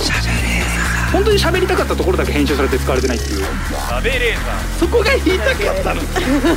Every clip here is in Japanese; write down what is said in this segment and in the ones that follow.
本当に喋りたかったところだけ編集されて使われてないっていう。 喋れーそこが言いたかったの。 喋れー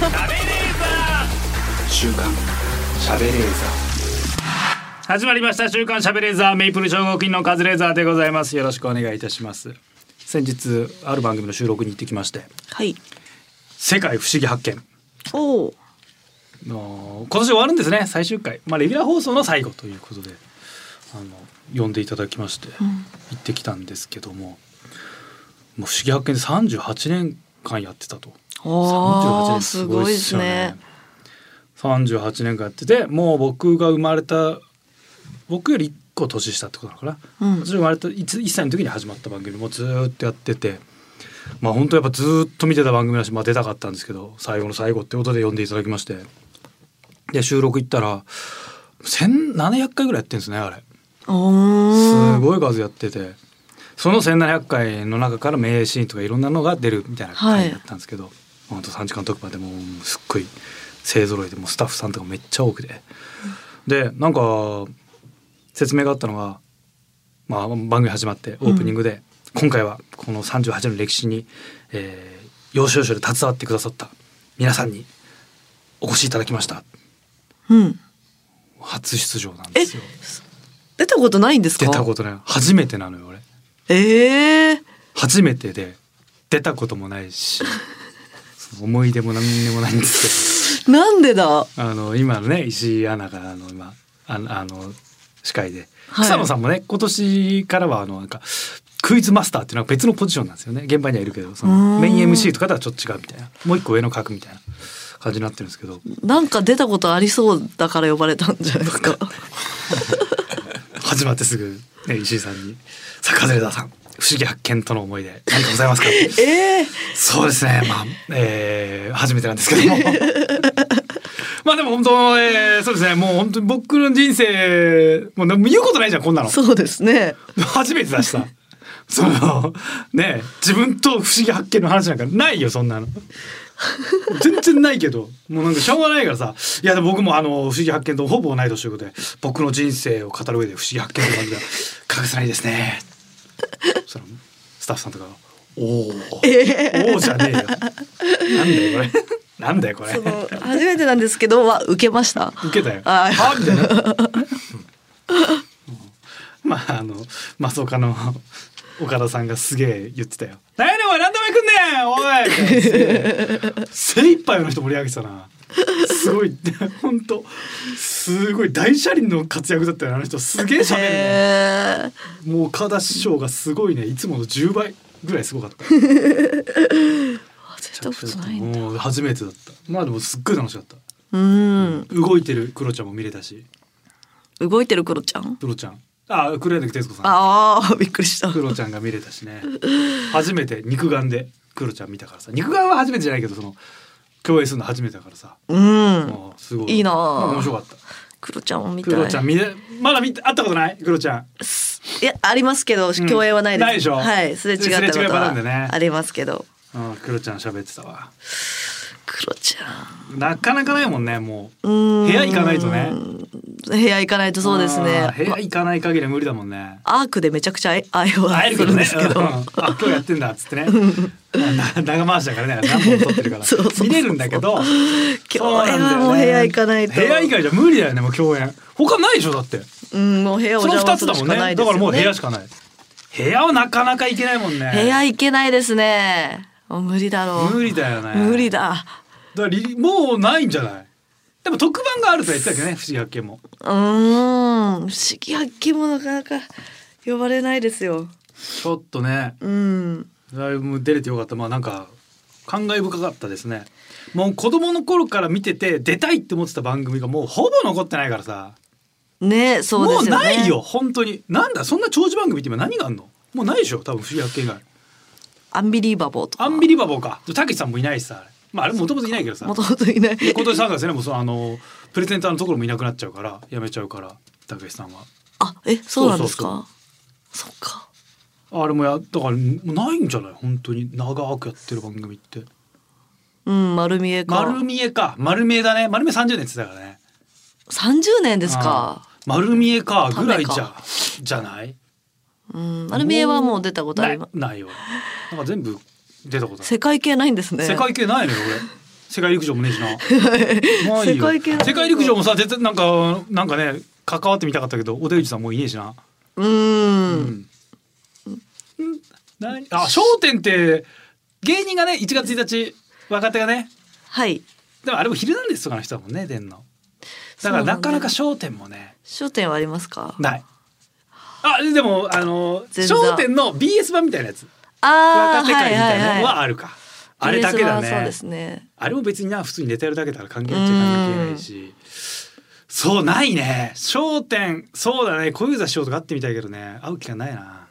週刊喋れー始まりました週刊喋れーザーメイプル超合金のカズレーザーでございます。よろしくお願いいたします。先日ある番組の収録に行ってきまして、 はい。 世界不思議発見おお。 今年終わるんですね、最終回、レギュラー放送の最後ということで呼んでいただきまして、行ってきたんですけども、もう不思議発見で38年間やってたと。38年すごいですよね。38年間やってて、もう僕が生まれた、僕より1個年下ってことなのかな、私が生まれた 1歳の時に始まった番組もずっとやってて、本当やっぱずっと見てた番組だし、出たかったんですけど、最後の最後ってことで呼んでいただきまして、で収録行ったら1700回ぐらいやってるんですね、あれ。すごい数やってて、その1700回の中から名シーンとかいろんなのが出るみたいな回だったんですけど、本当3時間特番でもうすっごい勢ぞろいで、もうスタッフさんとかめっちゃ多くて、でなんか説明があったのが、番組始まってオープニングで、今回はこの38年の歴史に、要所要所で携わってくださった皆さんにお越しいただきました、初出場なんですよ。 出たことないんですか？ 出たことない、初めてなのよ俺。初めてで出たこともないし思い出も何にもないんですけどなんでだ。 今のね石井アナが今司会で、草野さんもね今年からはなんかクイズマスターっていうのは別のポジションなんですよね。現場にはいるけど、そのメイン MC とかとはちょっと違うみたいな、もう一個上の格みたいな感じになってるんですけど、 なんか出たことありそうだから呼ばれたんじゃないですか。 始まってすぐ、石井さんに「さあカズレーザーさん、不思議発見との思い出何かございますか？」そうですね、初めてなんですけどもでも本当、そうですね、もう本当に僕の人生もう言うことないじゃんこんなの。そうですね、初めてだしさ自分と不思議発見の話なんかないよ、そんなの全然ないけど、もうなんかしょうがないからさ。いやでも僕も不思議発見とほぼ同い年ということで、僕の人生を語る上で不思議発見という感じで欠かせないですね。そのスタッフさんとかおーじゃねえよなんだよこれ初めてなんですけど受けました。 受けたよ。みたいな増岡の岡田さんがすげえ言ってたよ。何やねんお前、何でも行くんねんおい精一杯の人盛り上げてたな。すごい本当すごい大車輪の活躍だったよ、あの人。すげえ喋るね。もう岡田師匠がすごいね、いつもの10倍ぐらいすごかった。もう初めてだった。でもすっごい楽しかった。動いてるクロちゃんも見れたし。 動いてるクロちゃん黒柳徹子さん。 びっくりした。 クロちゃんが見れたしね。初めて肉眼でクロちゃん見たからさ。肉眼は初めてじゃないけど、その共演するの初めてだからさ。すごいいいな。面白かった。 クロちゃんも見たい。 クロちゃんまだ会ったことない？クロちゃん。 いやありますけど、共演はないです。 ないでしょ。 はい、すれ違ったことはありますけど。クロちゃん喋ってたわ。 クロちゃんなかなかないもんね。もう部屋行かないとね。 部屋行かないとそうですね。 部屋行かない限りは無理だもんね。 アークでめちゃくちゃ会えるんですけど、 今日やってんだっつってね。長回しだからね、何本撮ってるから見れるんだけど、 共演はもう部屋行かないと。 部屋以外じゃ無理だよね。もう共演他ないでしょだって。 もう部屋を邪魔するしかないですよね。 だからもう部屋しかない。部屋はなかなか行けないもんね。 部屋行けないですね。無理だろう。 無理だよね。 無理だ。 だからもうないんじゃない？でも特番があると言ってたけどね、不思議発見も。 不思議発見もなかなか呼ばれないですよ。 ちょっとね。だいぶ出れてよかった。なんか感慨深かったですね。もう子供の頃から見てて出たいって思ってた番組がもうほぼ残ってないからさ。 ね、そうですよね。 もうないよ本当に。なんだそんな長寿番組って今何があんの？もうないでしょ多分不思議発見以外。 アンビリーバボーとか。 アンビリーバボーか。たけしさんもいないしさ。あれもともといないけどさ。 もともといない。 今年3月ね、もうプレゼンターのところもいなくなっちゃうからやめちゃうから、たけしさんは。 そうなんですか。そっか。 あれもだからもうないんじゃない本当に長くやってる番組って。 丸見えか。 丸見えか。丸見えだね。丸見え30年って言ってたからね。 30年ですか。 丸見えかぐらいじゃない。 丸見えはもう出たことあります。 ないよ。なんか全部出たことある。 世界系ないんですね。 世界系ないのよ俺。世界陸上もねえしな。世界系。世界陸上もさ絶対なんかね関わってみたかったけどお出口さんもういねえしな。笑点って芸人がね1月1日若手がね。 はい。 でもあれも昼なんですとかの人だもんね出んの。だからなかなか笑点もね。 笑点はありますか？ ない。でも笑点の BS 版みたいなやつ。 若手会みたいなのはあるか。あれだけだね。 そうですね。 あれも別に普通にネタやるだけだから関係ないっちゃ関係ないし。そうないね。笑点そうだね。小遊三師匠とか会ってみたいけどね。会う気がないな。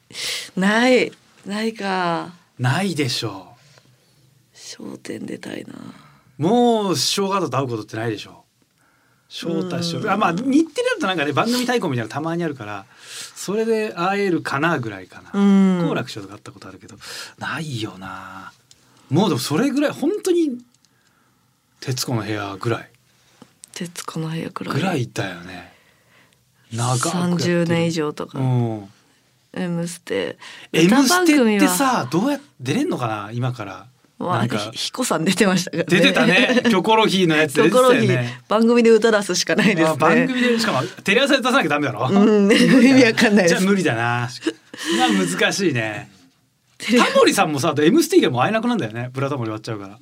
ないか。 ないでしょう。笑点出たいな。 もう師匠方と会うことってないでしょ。翔太師匠。日テレだとなんかね番組対抗みたいなのたまにあるからそれで会えるかなぐらいかな。好楽師匠とか会ったことあるけどないよな。もうでもそれぐらい本当に徹子の部屋ぐらい。 徹子の部屋ぐらいだよね。長く 30年以上とか。M ステってさどうやって出れんのかな今から。 なんか彦さん出てましたからね。 出てたね。キョコロヒーのやつで出てたよね。 番組で歌出すしかないですね。 番組でしかもテレ朝で出さなきゃダメだろ。 意味わかんないです。 じゃあ無理だな。難しいね。タモリさんもさ M ステがもう会えなくなんだよね。ブラタモリ終わっちゃうから。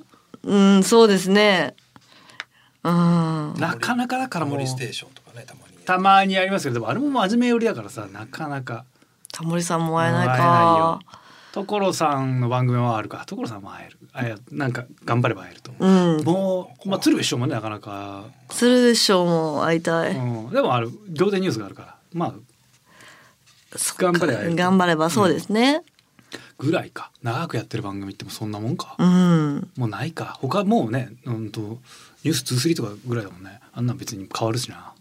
そうですね。 なかなかだからもうタモリステーションとかねたまにありますけどでもあれも真面目寄りだからさなかなか。 タモリさんも会えないか。 所さんの番組はあるか。所さんも会える。なんか頑張れば会えると思う。もう鶴瓶師匠もねなかなか。 鶴瓶師匠も会いたい。 でも仰天ニュースがあるから頑張れば会える。 頑張ればそうですね。 ぐらいか。長くやってる番組ってもそんなもんか。もうないか。他もうねニュース23とかぐらいだもんね。あんなん別に変わるしな。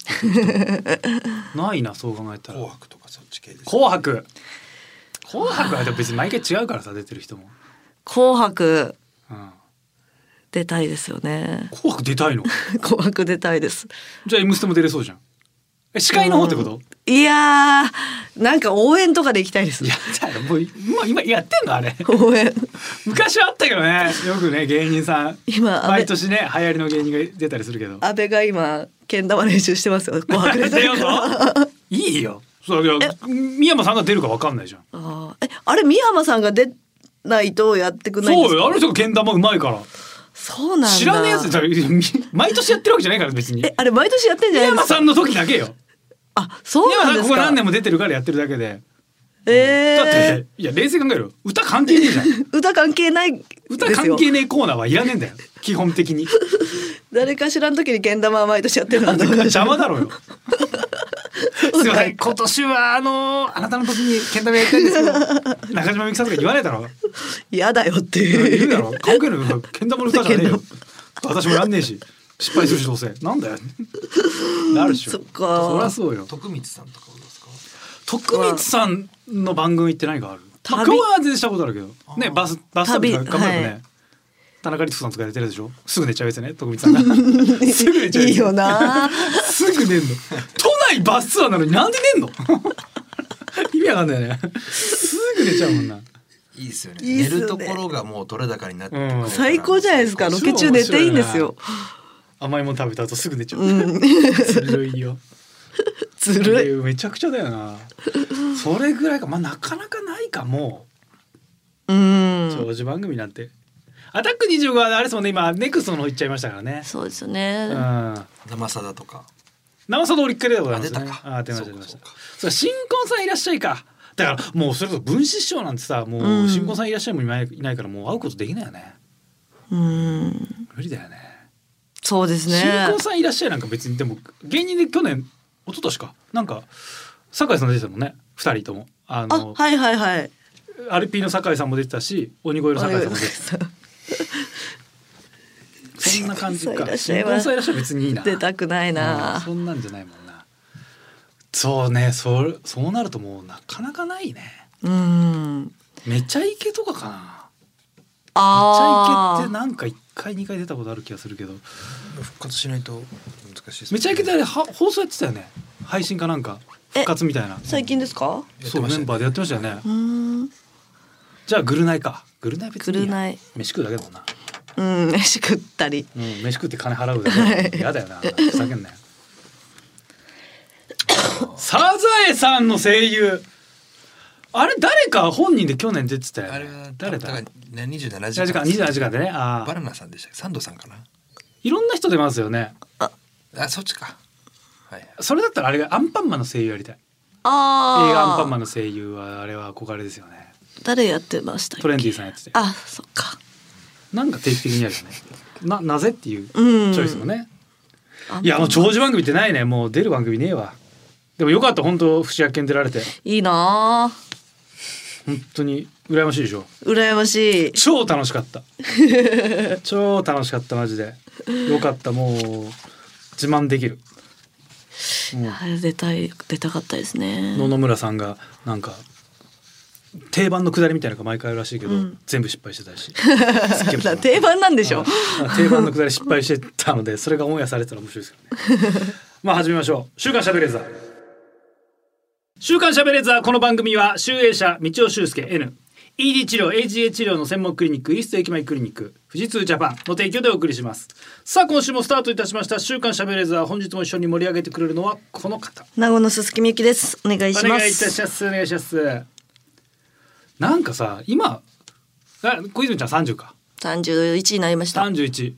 ないなそう考えたら。 紅白とかそっち系です。 紅白は別に毎回違うからさ出てる人も。 紅白、出たいですよね。 紅白出たいの？ 紅白出たいです。 じゃあ M ステも出れそうじゃん。司会の方ってこと？ いやなんか応援とかで行きたいです。 いやもう今やってんのあれ。 応援。 昔はあったけどね。よくね芸人さん今毎年ね流行りの芸人が出たりするけど。 安倍が今けん玉練習してますよ。紅白出ようと。いいよ。そういや三山さんが出るか分かんないじゃん。 あれ三山さんが出ないとやってくんないんですか？ そうよあの人がけん玉うまいから。 そうなんだ。 知らねえやつ毎年やってるわけじゃないから別に。 あれ毎年やってんじゃないですか？ 三山さんの時だけよ。 そうなんですか。 ここ何年も出てるからやってるだけで。だっていや冷静に考える歌関係ねえじゃん。 歌関係ないですよ。 歌関係ねえコーナーはいらねえんだよ基本的に。 誰かしらの時にけん玉は毎年やってるんだ。 邪魔だろうよ。すいません今年はあなたの時にけん玉やりたいんですけど中島みゆきさんとか言わないだろ。 嫌だよって言うだろ。関係ないよけん玉の歌じゃねえよ。私もやんねえし失敗するしどうせなんだよ。なるでしょ。そっか。そりゃそうよ。 徳光さんとかですか？ 徳光さんの番組って何かある？今日は全然したことあるけどね。バス旅とか頑張ればね。田中律子さんとか出てるでしょ。すぐ寝ちゃうやつね徳光さんが。すぐ寝ちゃう。 いいよな。 すぐ寝んの。都内バスツアーなのになんで寝んの？意味わかんないね。すぐ寝ちゃうもんな。 いいですよね。寝るところがもう取れ高になってる。 最高じゃないですか。ロケ中寝ていいんですよ。 甘いもの食べた後すぐ寝ちゃう。ずるいよ。 ずるい。 めちゃくちゃだよな。それぐらいか。なかなかないかも。長寿番組なんて。アタック25はあれですもんね。今ネクストの方行っちゃいましたからね。 そうですよね。 生さだとか。 生さだ俺一回出たことあるんですね。 出たか。 出ました。そう新婚さんいらっしゃいか。だからもうそれこそ分子師匠なんてさもう新婚さんいらっしゃいもいないからもう会うことできないよね。無理だよね。 そうですね。 新婚さんいらっしゃいなんか別にでも芸人で去年一昨年かなんか酒井さん出てたもんね2人とも。 はいはいはい。 アルピーの酒井さんも出てたし鬼越の酒井さんも出てた。そんな感じか。新婚さんいらっしゃい別にいいな。 出たくないな。 そんなんじゃないもんな。そうねそうなるともうなかなかないね。めちゃイケとかかな。めちゃイケってなんか1回2回出たことある気がするけど復活しないと難しいです。 めちゃイケってあれ放送やってたよね。配信かなんか復活みたいな。 最近ですか？ そうメンバーでやってましたよね。 うんじゃあグルナイか。グルナイ別にいいや。 グルナイ飯食うだけだもんな。 飯食ったり。 飯食って金払うだけ。やだよな。ふざけんなよ。サザエさんの声優。あれ誰か本人で去年出てたよね。 あれは誰だ。 27 時間27時間でね。あバナナさんでしたっけ、サンドさんかな。 いろんな人出ますよね。 あそっちか。はい。 それだったらあれがアンパンマンの声優やりたい。映ああ。 画アンパンマンの声優はあれは憧れですよね。 誰やってましたっけ？ トレンディーさんやってて。 あ、そっか。 なんか定期的にやるよね。なぜっていうチうんョイスもね。いやもう長寿番組ってないね。もう出る番組ねえわ。でもよかった本当不思議見出られて。 いいなあ。 本当に羨ましいでしょ。 羨ましい。 超楽しかった超楽しかったマジでよかった。もう自慢できる。 出たかったですね。 野々村さんがなんか定番のくだりみたいなのが毎回あるらしいけど、全部失敗してたし定番なんでしょ。 定番のくだり失敗してたのでそれがオンエアされてたら面白いですけどねまあ始めましょう。週刊しゃべれーザー。週刊しゃべれーザー。この番組は集英社道尾修介 N ED 治療 AGA 治療の専門クリニックイースト駅前クリニック富士通ジャパンの提供でお送りします。さあ今週もスタートいたしました週刊しゃべれーザー。本日も一緒に盛り上げてくれるのはこの方。 名古屋の鈴木みゆきです。お願いします。 お願いいたします。お願いします。なんかさ今小泉ちゃん30か。 31になりました。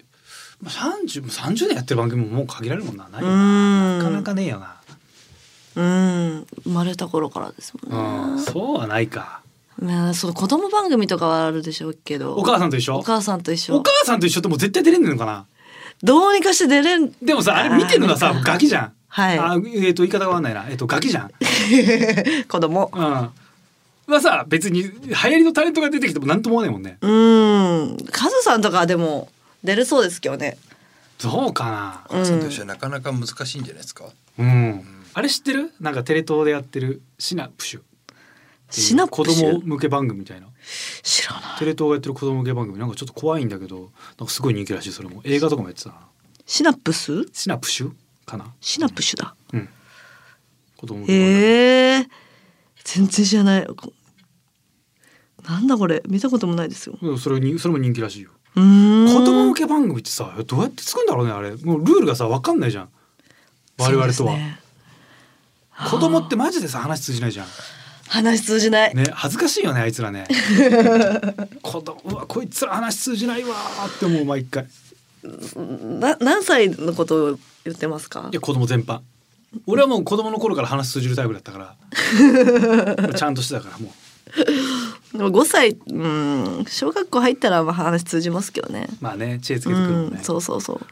31。30年やってる番組ももう限られるもんな。ないよな。なかなかねえよな。 生まれた頃からですもんね。 そうはないか。 その子供番組とかはあるでしょうけど。 お母さんと一緒。 お母さんと一緒。 お母さんと一緒ってもう絶対出れんのかな。 どうにかして出れん。 でもさあれ見てるのがさガキじゃん。 はい。 言い方がわかんないな。ガキじゃん。 子供。 はさ別に流行りのタレントが出てきてもなんとも思わないもんね。 カズさんとかでも出るそうですけどね。 どうかな。 カズさんと一緒はなかなか難しいんじゃないですか。 あれ知ってる？なんかテレ東でやってるシナプシュ。 シナプシュ。 子供向け番組みたいな。 知らない。 テレ東がやってる子供向け番組なんかちょっと怖いんだけどなんかすごい人気らしい。それも映画とかもやってたな。 シナプス？ シナプシュかな。 シナプシュだ。 子供向け番組。 全然知らない。なんだこれ見たこともないですよ。 それも人気らしいよ。子供向け番組ってさどうやって作るんだろうねあれ。もうルールがさ分かんないじゃん我々とは。子供ってマジでさ話通じないじゃん。 話通じないね。恥ずかしいよねあいつらね子供うわこいつら話通じないわって思う毎回。 何歳のことを言ってますか？ いや子供全般。俺はもう子供の頃から話通じるタイプだったからちゃんとしてたからもう。 でも5歳、小学校入ったらまあ話通じますけどね。 まあね知恵つけてくるもんね。 そう。 テンテ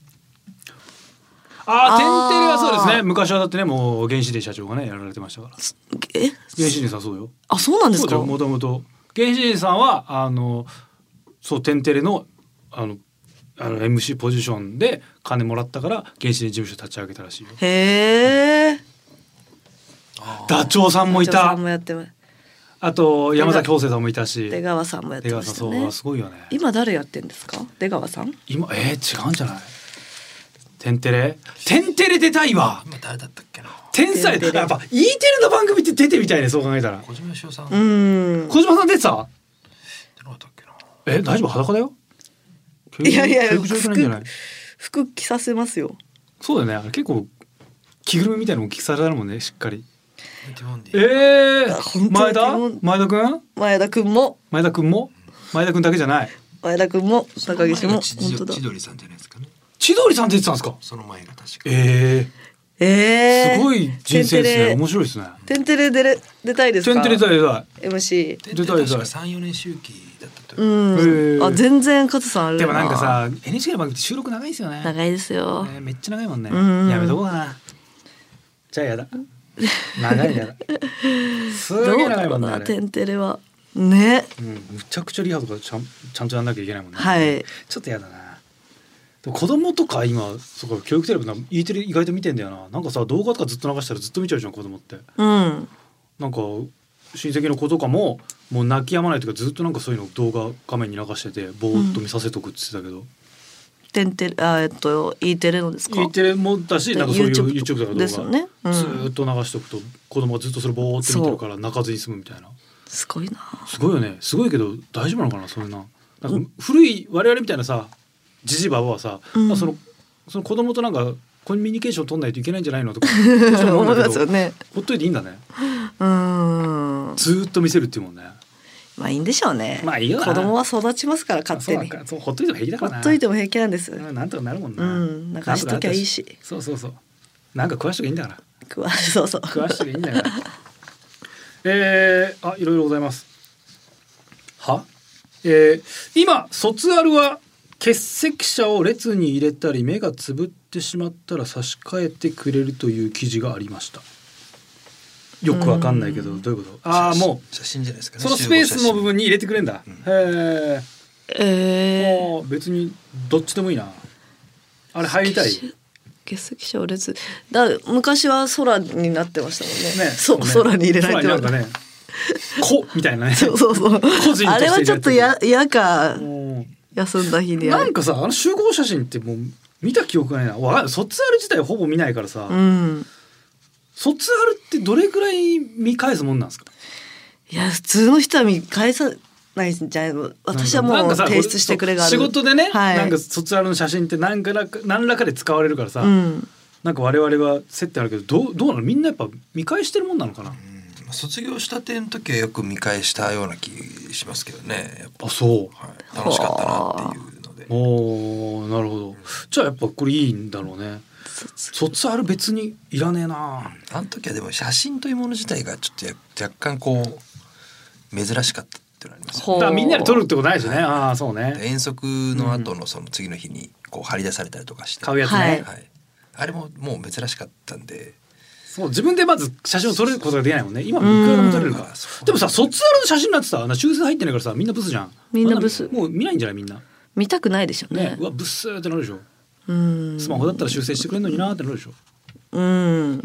レはそうですね。昔はだってねもう原始人社長がねやられてましたから。原始人さんそうよ。 あそうなんですか。 もともと原始人さんはそうテンテレのMC ポジションで金もらったから原始人事務所立ち上げたらしいよ。 へえ。 ダチョウさんもいた。 ダチョウさんもやってます。 あと山崎邦生さんもいたし。 出川さんもやってましたね。 そうすごいよね。 今誰やってんですか？出川さん？ 今違うんじゃない？テンテレ出たいわ。 今誰だったっけな。 天才だ。やっぱ E テレの番組って出てみたいねそう考えたら。 小島よしおさん。 小島さん出てた？ 出なかったっけな。 大丈夫裸だよ。 いや服着させますよ。 そうだよね。あれ結構着ぐるみみたいなのも着されるもんねしっかり。前田くんもだけじゃない。 前田くんも高岸も千鳥さんじゃないですかね。 千鳥さん出てたんですか？ その前が確か。 すごい人生ですね。面白いですね。 テンテレ出たいですか？ テンテレ出たい。 MC 出たい。 確か3-4年周期だったと。 あ全然勝さんあるな。 でもなんかさ NHK の番組って収録長いですよね。 長いですよ。 めっちゃ長いもんね。やめとこうかな。じゃあやだ。長いやだ。すげえ長いもんね。 テンテレはね。 むちゃくちゃリハとかちゃんとやんなきゃいけないもんね。 はい。 ちょっとやだな。でも子供とか今そうか教育テレビEテレ意外と見てんだよな。なんかさ動画とかずっと流したらずっと見ちゃうじゃん子供って。なんか親戚の子とかももう泣き止まないというかずっとなんかそういうの動画画面に流しててぼーっと見させとくって言ってたけど。 E テレのですか。 E テレもだし、なんかそういう YouTube YouTube とか動画ですよね、うん、 ずーっと流しておくと子供がずっとそれボーって見てるから泣かずに済むみたいな。 すごいな。 すごいよね。すごいけど大丈夫なのかな、それな。なんか古い我々みたいなさじじばばはさ、 うんその子供となんかコミュニケーション取んないといけないんじゃないのとか思い思うんだけど、 ますよね。 ほっといていいんだね。 うんずーっと見せるっていうもんね。 まあいいんでしょうね。 まあいいよな。 子供は育ちますから勝手に。 そうほっといても平気だからな。 ほっといても平気なんです。 うん、なんとかなるもんな。 うんなんかしときゃいいし。 そうそうそう。なんか食わしときゃいいんだから。 そうそう。 食わしときゃいいんだから。いろいろございます。は、今卒アルは欠席者を列に入れたり目がつぶってしまったら差し替えてくれるという記事がありました。よくわかんないけどどういうこと？ああ、も写真じゃないですかうね。 そのスペースの部分に入れてくれんだ。へえ。もう別にどっちでもいいな。あれ入りたい。 欠席者を列昔は空になってましたもんね。 ね、 そうね、空に入れられてましたね。こみたいなね。 そうそうそう。あれはちょっと嫌か。休んだ日になんかさ、集合写真ってもう見た記憶がないな。わかんない。卒アル自体ほぼ見ないからさ、 うん、 卒アルってどれぐらい見返すもんなんですか？ いや普通の人は見返さないんじゃないの。私はもう提出してくれがある。 仕事でね、 はい、 なんか卒アルの写真って何らかで使われるからさ、 うん、 なんか我々は接点あるけどどうなの？みんなやっぱ見返してるもんなのかな？ 卒業したての時はよく見返したような気しますけどね。やっぱあ、そう、 はい、楽しかったなっていうので。 おー、なるほど。じゃあやっぱこれいいんだろうね。卒アル別にいらねえな。 あの時はでも写真というもの自体がちょっと若干こう珍しかったっていうのありますよね。 だからみんなで撮るってことないですよね。ああ、そうね。 遠足の後のその次の日にこう張り出されたりとかして買うやつね、 はいはい、あれももう珍しかったんで。 そう自分でまず写真を撮ることができないもんね。今いくらでも撮れるから。でもさ、卒アルの写真なんてさ、修正入ってないからさ、みんなブスじゃん。 みんなブス。 もう見ないんじゃないみんな。 見たくないでしょうね。 ね、うわブスってなるでしょ。 うん。 スマホだったら修正してくれるのになってなるでしょ。 うん。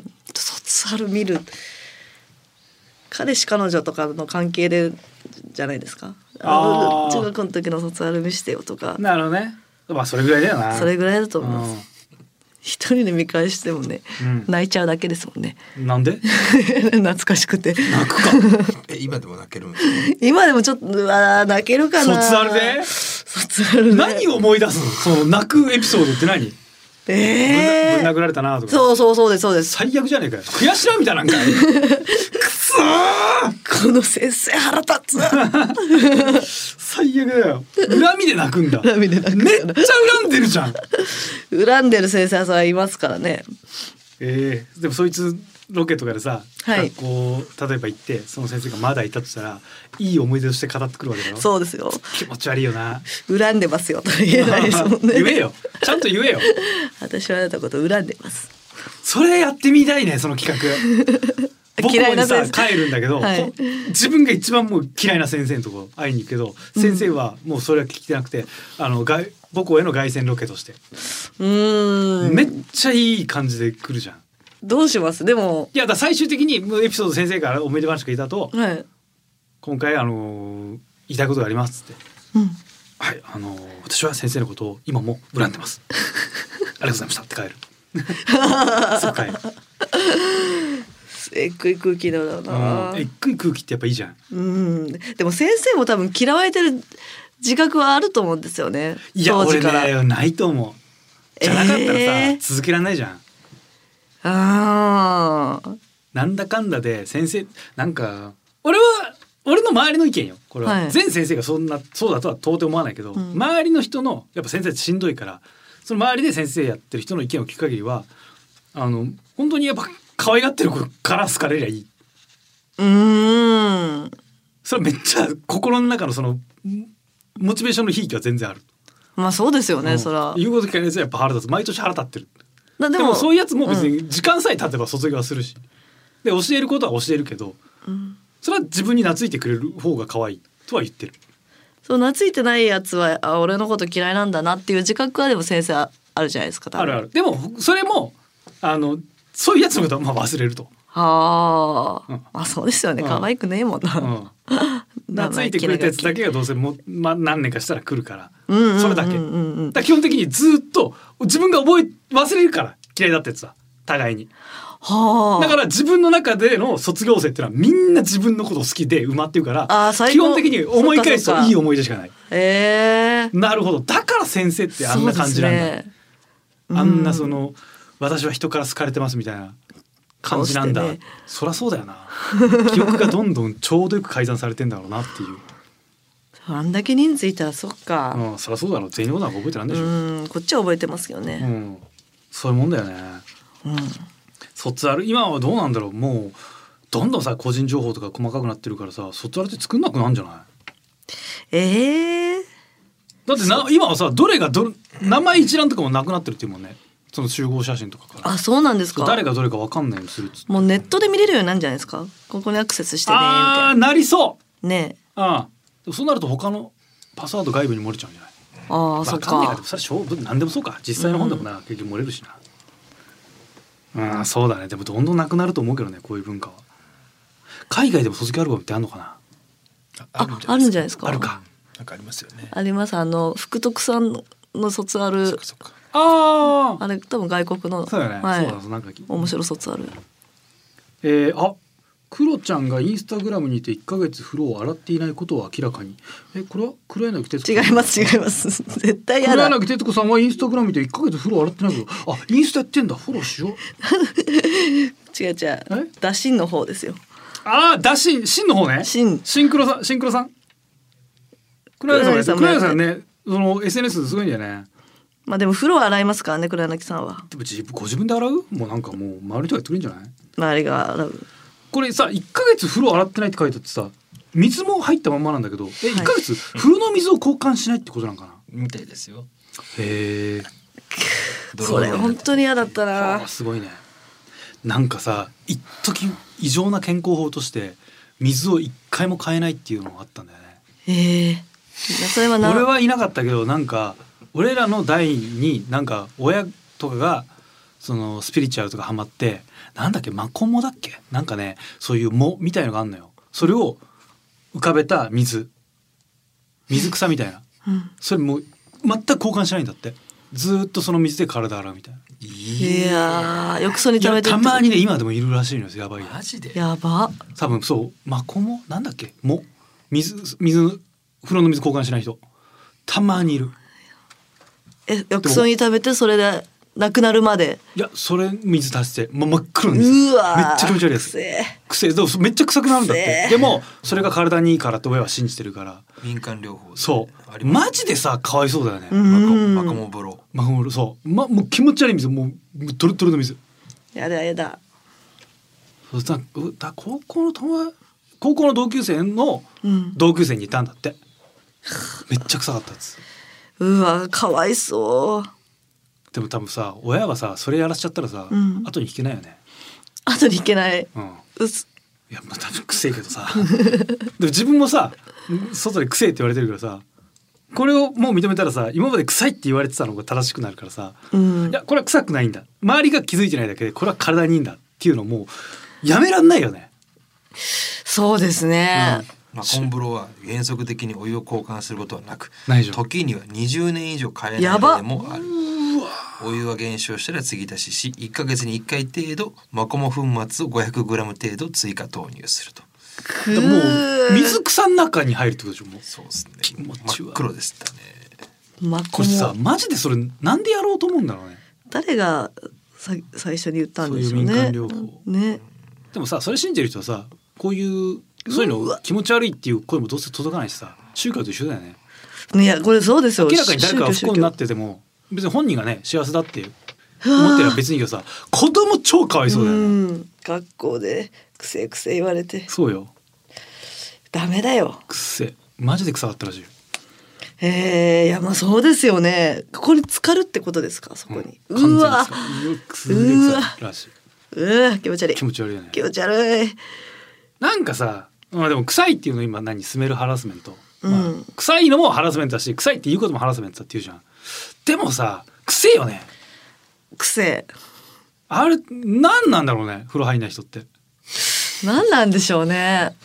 卒アル見る。彼氏彼女とかの関係でじゃないですか。中学の時の卒アル見してよとか。 なるほどね。まあそれぐらいだよな。 それぐらいだと思います。一人で見返してもね、うん、泣いちゃうだけですもんね。 なんで？ 懐かしくて。 泣くか。 今でも泣けるんですか？ 今でもちょっと泣けるかな。 卒アルで？ 卒アルで。 何を思い出すの？その泣くエピソードって何？ぶん殴られたなとか。 そうですそうです。 最悪じゃねえかよ。悔しらみたいなんかい。くそー。この先生腹立つ。最悪だよ。恨みで泣くんだ。 恨みで泣く。 めっちゃ恨んでるじゃん。 恨んでる先生さんいますからね。 でもそいつロケとかでさ、 はい、 学校例えば行ってその先生がまだいたとしたらいい思い出として語ってくるわけだろ。 そうですよ。 気持ち悪いよな。 恨んでますよと言えないですもんね。 言えよ。ちゃんと言えよ。 私はあなたのこと恨んでます。 それやってみたいね、その企画。僕もさ帰るんだけど、はい、自分が一番もう嫌いな先生のとこ会いに行くけど、先生はもうそれは聞いてなくて、母校への凱旋ロケとしてめっちゃいい感じで来るじゃん。 どうします？でもいやだ最終的にエピソード先生から思い出話がいたと、 はい、 今回言いたいことがありますって、うん、はい私は先生のことを今も恨んでますありがとうございましたって帰るすぐ帰る。 えっくい空気だろうな、 えっくい空気ってやっぱいいじゃん。 でも先生も多分嫌われてる自覚はあると思うんですよね。 いや俺ねないと思う。じゃなかったらさ、続けられないじゃん。なんだかんだで先生なんか俺の周りの意見よこれは、はい、全先生がそうだとは到底思わないけど、周りの人のやっぱ先生ってしんどいからその周りで先生やってる人の意見を聞く限りは本当にやっぱ可愛がってる子から好かれりゃいい。それめっちゃ心の中のそのモチベーションのひいきは全然ある。 まあそうですよね、そら言うこと聞かないやつはやっぱ腹立つ。毎年腹立ってる。でもそういうやつも別に時間さえ経てば卒業はするし、で教えることは教えるけど、それは自分に懐いてくれる方が可愛いとは言ってる。 そう懐いてないやつは俺のこと嫌いなんだなっていう自覚はでも先生あるじゃないですか。 あるある。でもそれもそういうやつのことはまあ忘れると。 まあそうですよね。可愛くねえもんな。 懐いてくれたやつだけがどうせも、何年かしたら来るから、 うんそれだけ、だから基本的にずっと自分が忘れるから嫌いだったやつだ互いに。 はあ、 だから自分の中での卒業生ってのはみんな自分のこと好きで埋まってるから基本的に思い返すといい思い出しかない。なるほど、だから先生ってあんな感じなんだ、ね、あんな私は人から好かれてますみたいな感じなんだ、ね、そりゃそうだよな記憶がどんどんちょうどよく改ざんされてんだろうなっていう。 あんだけ人数いたらそっか、 そりゃそうだろう、全員のことは覚えてなんでしょ。 こっちは覚えてますけどね、 そういうもんだよね。卒アル今はどうなんだろう、もうどんどんさ個人情報とか細かくなってるからさ、卒アルって作んなくなんじゃない？だって今はさどれが名前一覧とかもなくなってるっていうもんね、その集合写真とかから。 あ、そうなんですか。 誰がどれか分かんないようにするっつって、 もうネットで見れるようになるんじゃないですか。ここにアクセスしてねみたいな。 なりそうね。 そうなると他のパスワード外部に漏れちゃうんじゃない？ そっか。 それ何でもそうか、実際の本でもな、結局漏れるしな。そうだね。でもどんどんなくなると思うけどね、こういう文化は。海外でも卒業アルバムってあるのかな。 あるんじゃないですか。 あるか。 なんかありますよね。 あります。福徳さんの卒アル。 あれ多分外国の。 そうだね。そうだ、なんか面白卒アル。 クロちゃんがインスタグラムにて1ヶ月風呂を洗っていないことを明らかに。これは黒柳徹子さん。 違います絶対やだ。 黒柳徹子さんはインスタグラムにて1ヶ月風呂を洗ってないけど、インスタやってんだ、フォローしよう。 違う打診の方ですよ。 打診の方ね。シンクロさん黒柳さんね、SNS すごいんだよね。 でも風呂は洗いますからね、黒柳さんは。 でもご自分で洗う？もうなんかもう周りとかやってくれるんじゃない？ 周りが洗う。これさ、1ヶ月風呂洗ってないって書いてあってさ、水も入ったまんまなんだけど、1ヶ月風呂の水を交換しないってことなんかな。 みたいですよ。 へえ。 それ本当に嫌だったな。 すごいね。なんかさ、一時異常な健康法として水を1回も変えないっていうのがあったんだよね。 それは俺はいなかったけど、なんか俺らの代になんか親とかがそのスピリチュアルとかハマって、なんだっけ、マコモだっけ、なんかね、そういう藻みたいのがあんのよ。それを浮かべた水草みたいな、それもう全く交換しないんだって。ずっとその水で体洗うみたいな。 いやよくそに食べてる。 たまにね、今でもいるらしいのです。やばい。 マジでやば。 多分そうマコモなんだっけ、藻、水風呂の水交換しない人たまにいる。 浴槽に食べてそれでなくなるまで。 いや、それ水足して、真っ黒の水。めっちゃ気持ち悪いやつ。癖めっちゃ臭くなるんだって。でもそれが体にいいからって親は信じてるから。 民間療法。 そうマジでさ、かわいそうだよね。 マコモ風呂。 もう気持ち悪い水、もうトロトロの水。 やだ。 そしたら高校の同級生の同級生にいたんだって。めっちゃ臭かったやつ。 かわいそう。 でも多分さ、親はさ、それやらしちゃったらさ、後に引けないよね。 後に引けない。いや、多分くせえけどさでも自分もさ、外でくせえって言われてるからさ、これをもう認めたらさ、今まで臭いって言われてたのが正しくなるからさ、いや、これは臭くないんだ、周りが気づいてないだけでこれは体にいいんだっていうのもやめらんないよね。 そうですね。 マコモ風呂は原則的にお湯を交換することはなく、時には20年以上変えない例もある。お湯が減少したら継ぎ足し1ヶ月に1回程度マコモ粉末を 500g 程度追加投入すると。 もう水草の中に入るってことでしょ。もうそうですね。 気持ち悪い。 真っ黒でしたね。 これさ、マジでそれなんでやろうと思うんだろうね。 誰が最初に言ったんでしょうね。 そういう民間療法ね。でもさ、それ信じる人はさ、こういうそういうの気持ち悪いっていう声もどうせ届かないしさ、宗教と一緒だよね。 いや、これそうですよ。 明らかに誰かが不幸になってても別に本人がね幸せだって思ってれば別にいいけどさ、子供超かわいそうだよね。 学校でくせ言われて。 そうよ。 ダメだよ。 くせマジで臭かったらしいよ。 いや、まあそうですよね。ここに浸かるってことですか、そこに。 うわすげえ臭いらしい。 気持ち悪い。 気持ち悪いよね。 気持ち悪い。 なんかさ、でも臭いっていうの今スメルハラスメント、臭いのもハラスメントだし、臭いっていうこともハラスメントだって言うじゃん。でもさ、臭いよね。 臭あれ何なんだろうね、風呂入んない人って。 何なんでしょうね。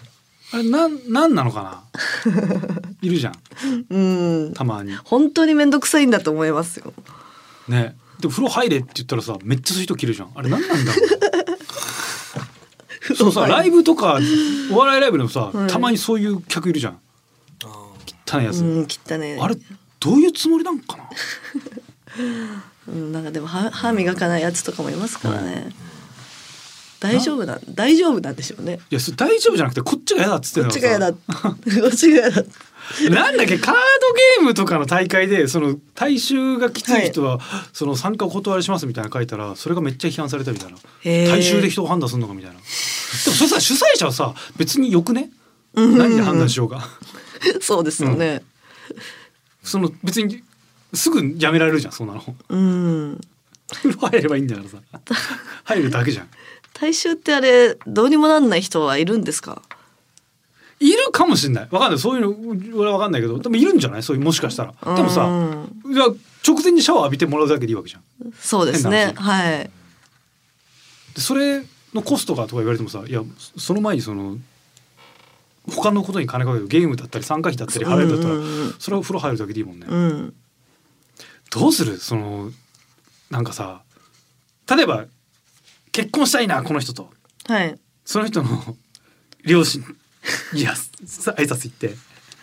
あれなんなのかな。いるじゃん。たまに。 本当に面倒くさいんだと思いますよ。 ね。でも風呂入れって言ったらさ、めっちゃそういう人来るじゃん。あれなんなんだろう。そうさ、ライブとかお笑いライブでもさ、たまにそういう客いるじゃん。汚いやつ。 汚い。 あれどういうつもりなんかな。 なんかでも歯磨かないやつとかもいますからね。大丈夫なんでしょうね。 いや、それ大丈夫じゃなくてこっちが嫌だっつってこっちが嫌だ。こっちが嫌だ。 なんだっけ、カードゲームとかの大会でその大衆がきつい人はその参加をお断りしますみたいな書いたら、それがめっちゃ批判されたみたいな。大衆で人を判断するのかみたいな。でもそれさ、主催者はさ別によくね、何で判断しようか。 そうですよね。 その別にすぐやめられるじゃん、そんなの。風呂入ればいいんだからさ。入るだけじゃん。 大衆ってあれどうにもなんない人はいるんですか？ いるかもしれない。わかんない。そういうの俺はわかんないけど、でもいるんじゃない？そういう、もしかしたら。でもさ、いや直前にシャワー浴びてもらうだけでいいわけじゃん。 そうですね。はい。 でそれのコストがとか言われてもさ、いやその前にその他のことに金かける、ゲームだったり参加費だったり払えるんだったら、それは風呂入るだけでいいもんね。どうする？そのなんかさ、例えば結婚したいなこの人と、 はい、 その人の両親いや挨拶行って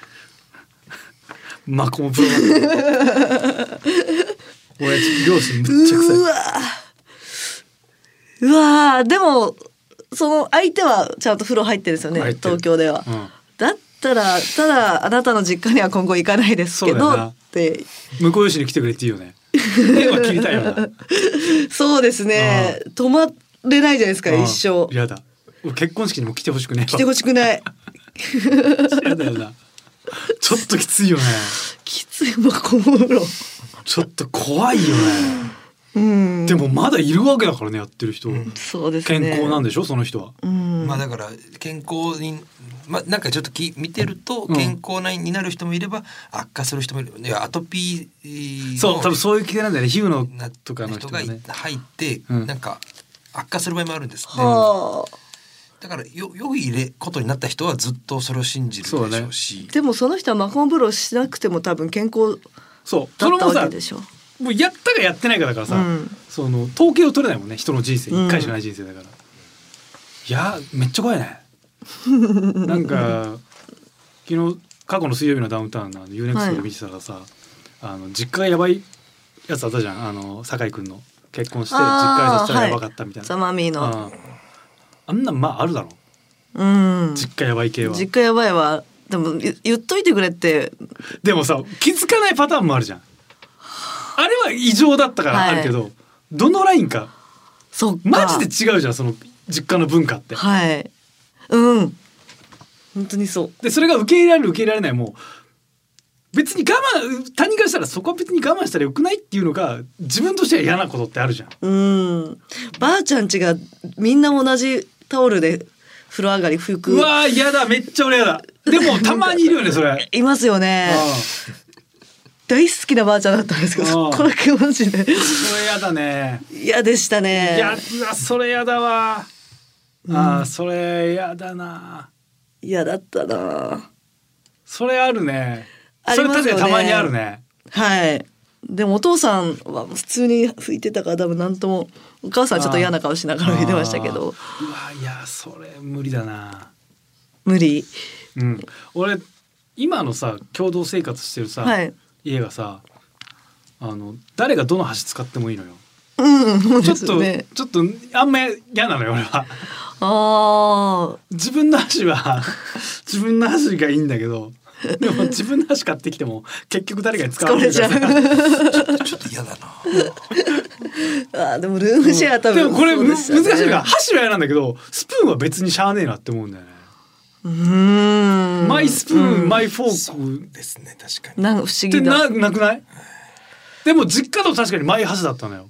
マコモプロ親父両親むっちゃ臭い。 うわでもその相手はちゃんと風呂入ってるんですよね、東京では。だったらただあなたの実家には今後行かないですけどって向こうよしに来てくれっていいよね。電話切りたいよな。 そうですね。止まれないじゃないですか、一生。 やだ。結婚式にも来てほしくね。 来てほしくない。 やだよな。ちょっときついよね。 きつい、まあ、この風呂。 ちょっと怖いよね。でもまだいるわけだからね、やってる人。 そうですね。 健康なんでしょ、その人は。 まあだから健康に、まあなんかちょっと見てると健康になる人もいれば悪化する人もいる。いやアトピーそう、多分そういう系なんだよね。皮膚のとかの人が入ってなんか悪化する場合もあるんですね。だから良いことになった人はずっとそれを信じるでしょうし。 でもその人はマコモ風呂しなくても多分健康だったわけでしょ。 もうやったかやってないかだからさ、その統計を取れないもんね、人の人生一回しかない人生だから。いやめっちゃ怖いね。なんか昨日過去の水曜日のダウンタウンのUNEXTで見てたらさ、実家がやばいやつあったじゃん。酒井くんの結婚して実家にさせたらやばかったみたいな。 ザマミーのあんなんまああるだろう。実家やばい系は。 実家やばいはでも言っといてくれって。 でもさ気づかないパターンもあるじゃん。あれは異常だったからあるけど、どのラインか。 そうか。 マジで違うじゃん、その実家の文化って。 はい。本当にそう。 でそれが受け入れられる受け入れられないも別に他人からしたらそこは別に我慢したらよくないっていうのが自分としては嫌なことってあるじゃん。 ばあちゃん家がみんな同じタオルで風呂上がり拭く。 うわー嫌だ、めっちゃ俺嫌だ。でもたまにいるよねそれ。 いますよね。大好きなばあちゃんだったんですけど、これマジで。 それ嫌だね。 嫌でしたね。 いやそれ嫌だわ。それ嫌だな。 嫌だったな。 それあるね。それ確かにたまにあるね。 はい。でもお父さんは普通に拭いてたから多分なんとも、お母さんちょっと嫌な顔しながら拭いてましたけど。 うわいやそれ無理だな。 無理。 俺今のさ共同生活してるさ、家がさ誰がどの箸使ってもいいのよ。ちょっとあんま嫌なのよ俺は。自分の箸は自分の箸がいいんだけど、でも自分の箸買ってきても結局誰かに使われるからさちょっと嫌だな。でもルームシェア多分、 でもこれ難しいから箸は嫌なんだけどスプーンは別にしゃあねえなって思うんだよね。マイスプーン、マイフォークですね。確かに不思議だ。 なくない？でも実家だと確かにマイ箸だったのよ。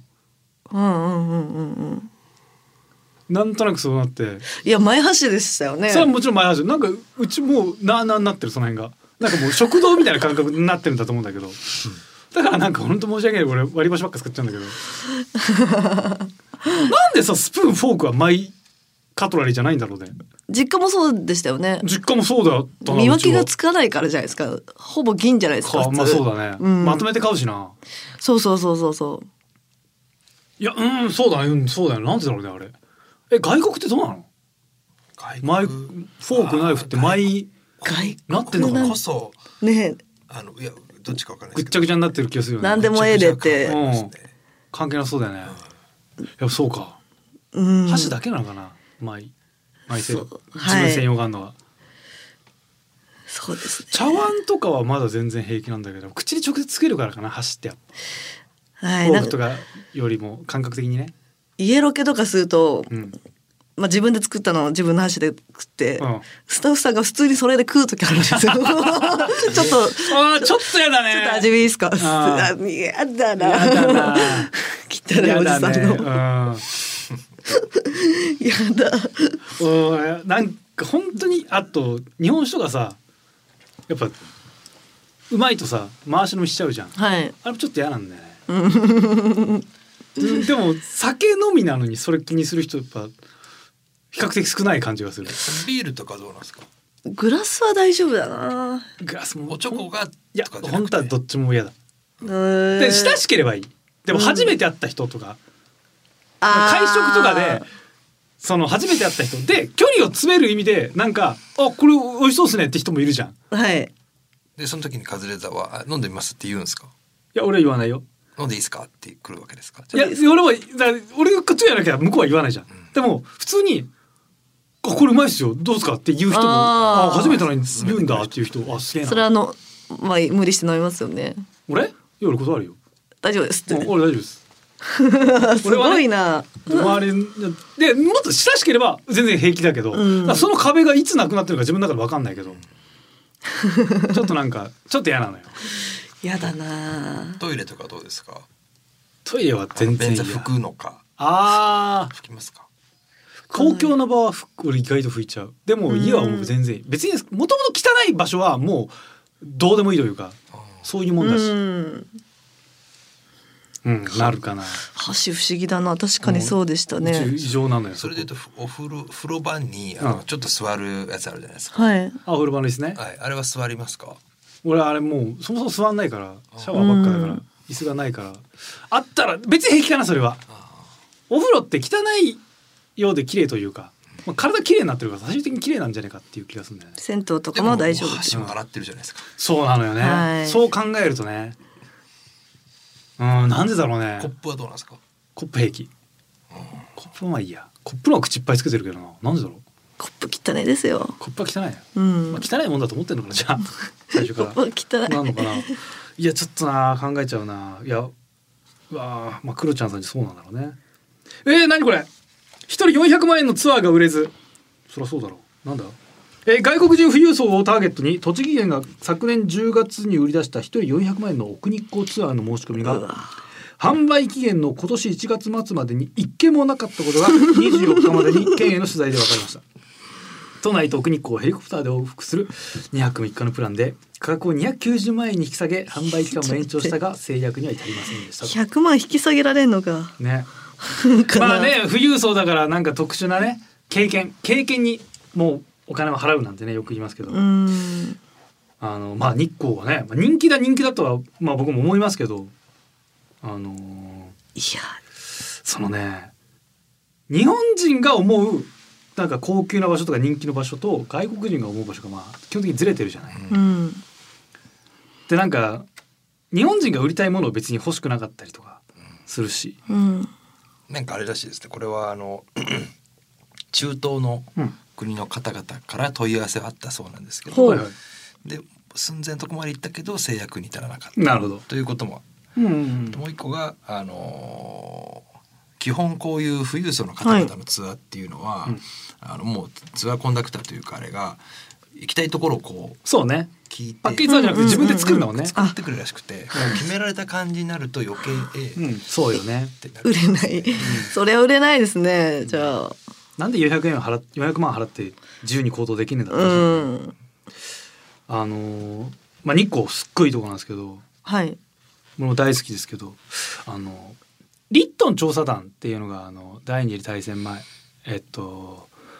なんとなくそうなって。いやマイ箸でしたよね。 それはもちろんマイ箸。なんかうちもうなあになってる、その辺がなんかもう食堂みたいな感覚になってるんだと思うんだけどだからなんか本当申し訳ない、これ割り箸ばっか使っちゃうんだけどなんでさスプーンフォークはマイカトラリーじゃないんだろうね。 実家もそうでしたよね。 実家もそうだったな。 見分けがつかないからじゃないですか。ほぼ銀じゃないですか。 まあそうだね、まとめて買うしな。 そう。 いやそうだね、そうだよ。なんでだろうねあれ。外国ってどうなの？マイフォークナイフって毎なってんのかな。 こそね、 いやどっちか分からないですけど、 ぐっちゃぐちゃになってる気がするよね。 なんでもええでって、 関係なそうだよね。やっぱそうか。箸だけなのかな。マイセル、自分専用があるのは。 そうですね。 茶碗とかはまだ全然平気なんだけど、口に直接つけるからかな、箸ってやっぱ。フォークとかよりも感覚的にね。 家ロケとかすると、自分で作ったのを自分の箸で食って、スタッフさんが普通にそれで食う時あるんですよ。ちょっとちょっとやだね。 ちょっと味見いいですか。やだな。汚いおじさんの。やだ。 なんか本当に、あと日本酒とかさ、やっぱうまいとさ回し飲みしちゃうじゃん。あれちょっと嫌なんだよね。でも酒飲みなのにそれ気にする人やっぱ比較的少ない感じがする。 ビールとかどうなんですか？ グラスは大丈夫だな。 グラスもおちょこが、 いや本当はどっちも嫌だ。で親しければいい。でも初めて会った人とか、会食とかでその初めて会った人で距離を詰める意味でなんかこれ美味しそうですねって人もいるじゃん。 でその時にカズレーザーは飲んでみますって言うんですか？ いや俺は言わないよ。飲んでいいですかって来るわけですか？ いや俺がこっちがやらなきゃ向こうは言わないじゃん。でも普通にこれうまいっすよどうですかって言う人も初めてのに言うんだっていう人すげえな。 それは無理して飲みますよね。 俺断るよ。大丈夫ですって。 俺大丈夫です。 すごいな。 周りでもっと親しければ全然平気だけど、その壁がいつなくなってるか自分の中で分かんないけど、ちょっとなんかちょっと嫌なのよ。 嫌だな。 トイレとかどうですか？ トイレは全然嫌。 便座拭くのか。拭きますか？ 公共の場は俺意外と拭いちゃう。でも家はもう全然別にもともと汚い場所はもうどうでもいいというかそういうもんだし。なるかな。 箸不思議だな。確かにそうでしたね。 異常なのよ。 それで言うと風呂場にちょっと座るやつあるじゃないですか。 はい。 お風呂場の椅子ね。 はい。あれは座りますか？ 俺あれもうそもそも座んないからシャワーばっかだから椅子がないからあったら別に平気かなそれは。お風呂って汚いようで綺麗というか、体綺麗になってるから最終的に綺麗なんじゃないかっていう気がするんだよね。 銭湯とかも大丈夫。 箸も洗ってるじゃないですか。 そうなのよね。そう考えるとね。なんでだろうね。 コップはどうなんですか？ コップ平気。コップはいいや。コップのは口いっぱいつけてるけどな。なんでだろう。 コップ汚いですよ。 コップは汚い。汚いもんだと思ってるのかなじゃあ最初から。 コップは汚い。 なんのかな。いやちょっとな考えちゃうな。いやクロちゃんさんにそうなんだろうね。何これ。一人400万円のツアーが売れず。そりゃそうだろう。なんだ。外国人富裕層をターゲットに栃木県が昨年10月に売り出した一人400万円の奥日光ツアーの申し込みが販売期限の今年1月末までに1件もなかったことが24日までに県への取材で分かりました。都内と奥日光をヘリコプターで往復する2泊3日のプランで価格を290万円に引き下げ販売期間も延長したが制約には至りませんでした。 100万引き下げられるのかね。富裕層だからなんか特殊なね経験にもうお金を払うなんてねよく言いますけど、日光はね、人気だとは僕も思いますけど、いやそのね日本人が思うなんか高級な場所とか人気の場所と外国人が思う場所が基本的にずれてるじゃない。でなんか日本人が売りたいものを別に欲しくなかったりとかするし、 なんかあれらしいですね。これは中東の国の方々から問い合わせがあったそうなんですけど、で寸前のとこまで行ったけど制約に至らなかった。 なるほど。 ということも、もう一個が基本こういう富裕層の方々のツアーっていうのは、もうツアーコンダクターというかあれが行きたいところをこうそうね聞いてパッケージツアーじゃなくて自分で作るんだもんね。 作ってくるらしくて決められた感じになると余計そうよね売れない、それは売れないですね。じゃあなんで400万払って自由に行動できるんだって、日光すっごいいいとこなんですけど、もう大好きですけどリットン調査団っていうのが第二次大戦前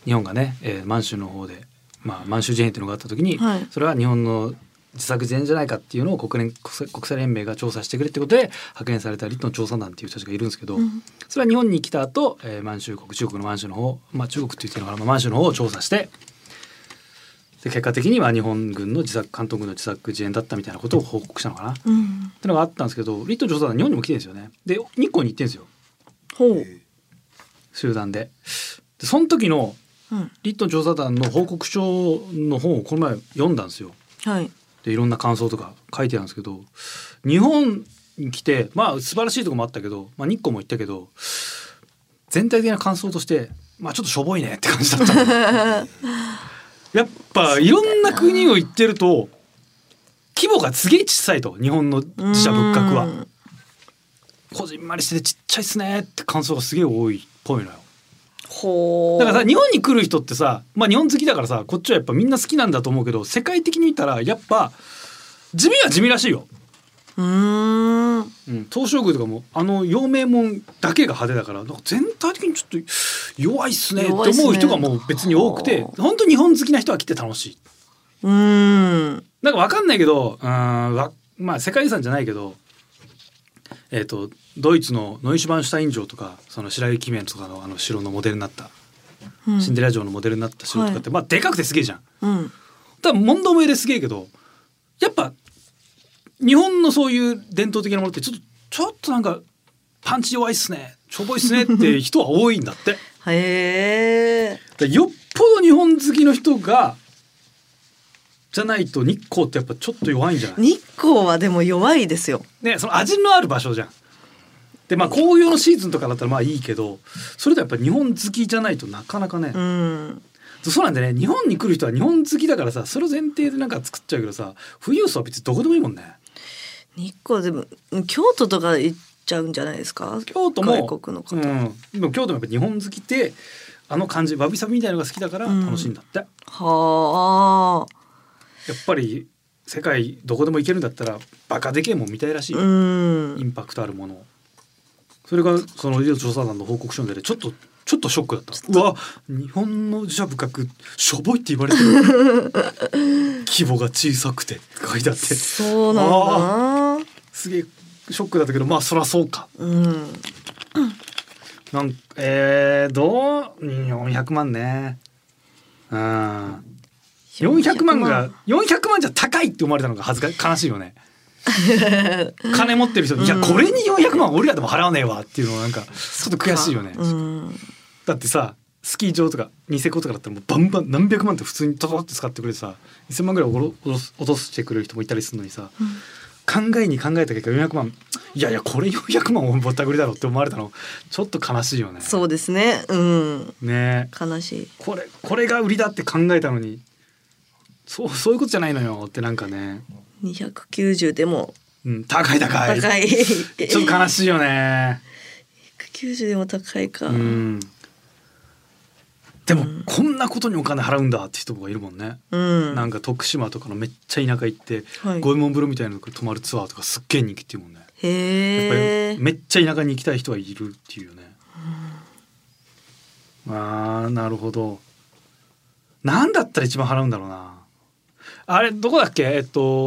日本がね、満州の方で、満州事変っていうのがあった時に、 はい、 それは日本の自作自演じゃないかっていうのを国際連盟が調査してくれってことで派遣されたリトン調査団っていう人たちがいるんですけど、それは日本に来た後、満州国、中国の満州の方、中国って言ってるのかな、満州の方を調査して、で結果的には日本軍の関東軍の自作自演だったみたいなことを報告したのかな、ってのがあったんですけど、リトン調査団日本にも来てるんですよね。で日光に行ってるんですよ、 ほう、 集団で。その時のリトン調査団の報告書の本をこの前読んだんですよ。 はい、 でいろんな感想とか書いてあるんですけど、日本に来て素晴らしいところもあったけど、日光も行ったけど全体的な感想としてちょっとしょぼいねって感じだったやっぱいろんな国を行ってると規模がすげえ小さいと、日本の自社仏閣はこじんまりしててちっちゃいっすねって感想がすげえ多いっぽいのよ。だからさ、日本に来る人ってさ、日本好きだからさ、こっちはやっぱみんな好きなんだと思うけど、世界的に見たらやっぱ地味は地味らしいよ。東照宮とかも陽明門だけが派手だから、なんか全体的にちょっと弱いっすねって思う人がもう別に多くて、本当に日本好きな人は来て楽しい。なんか分かんないけど、世界遺産じゃないけど、ドイツのノイシュバンシュタイン城とか、その白雪姫とかの城のモデルになった、シンデレラ城のモデルになった城とかって、でかくてすげえじゃん。多分問答名ですげえけど、やっぱ日本のそういう伝統的なものってちょっとなんかパンチ弱いっすね、しょぼいっすねって人は多いんだって。 へえ。 よっぽど日本好きの人がじゃないと日光ってやっぱちょっと弱いんじゃない？ 日光はでも弱いですよ。 ね、その味のある場所じゃん。で紅葉のシーズンとかだったらいいけど、それとやっぱ日本好きじゃないとなかなかね。そうなんでね、日本に来る人は日本好きだからさ、それを前提でなんか作っちゃうけどさ、富裕層は別にどこでもいいもんね。 日光でも京都とか行っちゃうんじゃないですか。 京都も外国の方、 でも京都もやっぱ日本好きで感じわびさびみたいなのが好きだから楽しいんだって、 はあ。 やっぱり世界どこでも行けるんだったらバカでけえもん見たいらしい。インパクトあるものを。それがそのリトン調査団の報告書で、ね、ちょっとショックだった。うわ、日本の自社仏閣しょぼいって言われてる規模が小さくて書いてあって、 そうなんだ。 すげえショックだったけど、そりゃそうか。なん400万ね。400万じゃ高いって思われたのが悲しいよね。金持ってる人に、いやこれに400万俺らでも払わねえわっていうのはなんかちょっと悔しいよね。だってさ、スキー場とかニセコとかだったらもうバンバン何百万って普通にトトって使ってくれてさ、1000万ぐらい落としてくれる人もいたりするのにさ、考えた結果400万、いやこれ400万をぼったくりだろって思われたのちょっと悲しいよね。 そうですね。ね、悲しい。 これが売りだって考えたのに、そういうことじゃないのよってなんかね。 290でも、 高いちょっと悲しいよね。 290でも高いか。 でも、こんなことにお金払うんだって人がいるもんね。なんか徳島とかのめっちゃ田舎行って、五右衛門風呂みたいなの泊まるツアーとかすっげえ人気っていうもんね。やっぱりめっちゃ田舎に行きたい人はいるっていうよね。なるほど。なんだったら一番払うんだろうな。あれどこだっけ、